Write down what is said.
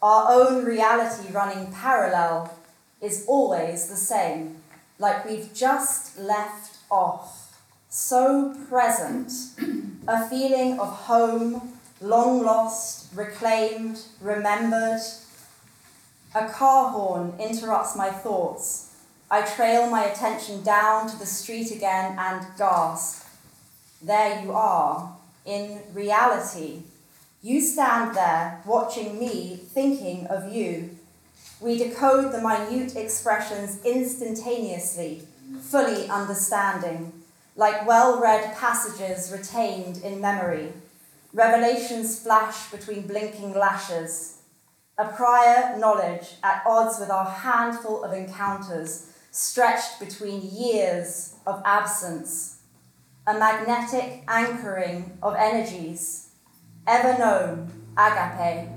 our own reality running parallel, is always the same, like we've just left off, so present, a feeling of home, long lost, reclaimed, remembered. A car horn interrupts my thoughts. I trail my attention down to the street again and gasp. There you are, in reality. You stand there, watching me, thinking of you. We decode the minute expressions instantaneously, fully understanding, like well-read passages retained in memory. Revelations flash between blinking lashes. A prior knowledge at odds with our handful of encounters, stretched between years of absence. A magnetic anchoring of energies, ever known, agape.